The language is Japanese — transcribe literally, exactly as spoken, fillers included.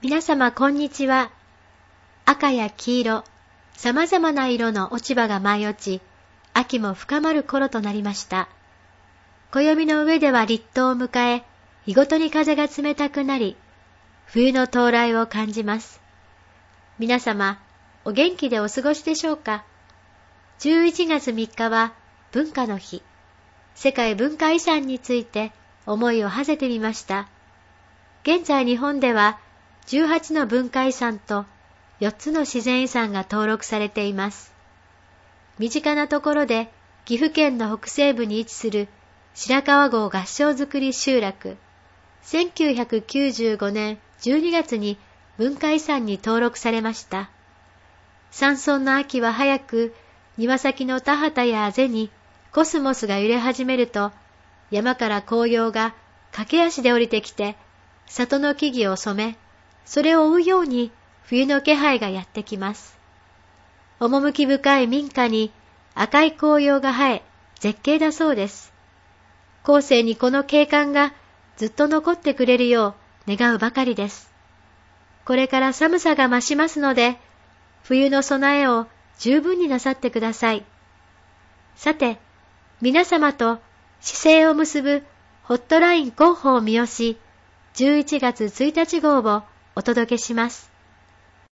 皆様こんにちは。赤や黄色、様々な色の落ち葉が舞い落ち、秋も深まる頃となりました。暦の上では立冬を迎え、日ごとに風が冷たくなり、冬の到来を感じます。皆様、お元気でお過ごしでしょうか。じゅういちがつみっかは文化の日。世界文化遺産について思いを馳せてみました。現在日本ではじゅうはちの文化遺産とよっつの自然遺産が登録されています。身近なところで岐阜県の北西部に位置する白川郷合掌造り集落。せんきゅうひゃくきゅうじゅうごねんじゅうにがつに文化遺産に登録されました。山村の秋は早く、庭先の田畑やあぜにコスモスが揺れ始めると、山から紅葉が駆け足で降りてきて、里の木々を染め、それを追うように冬の気配がやってきます。趣深い民家に赤い紅葉が生え、絶景だそうです。後世にこの景観がずっと残ってくれるよう願うばかりです。これから寒さが増しますので、冬の備えを十分になさってください。さて、皆様と市政を結ぶホットライン広報三好じゅういちがつついたち号をお届けします。